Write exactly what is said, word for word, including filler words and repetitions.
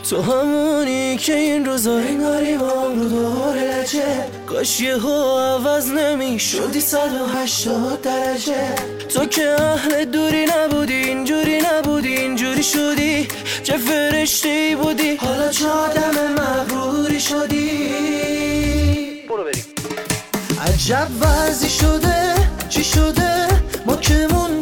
تو همونی که این روزا انگاری مام رو دور لجه، کاش یه ها عوض نمی شدی صد و هشتاد درجه. تو که اهل دوری نبودی، اینجوری نبودی، اینجوری شدی. چه فرشته‌ای بودی، حالا چه آدم مغروری شدی. برو بریم. عجب وضعی شده، چی شده؟ ما که موندیم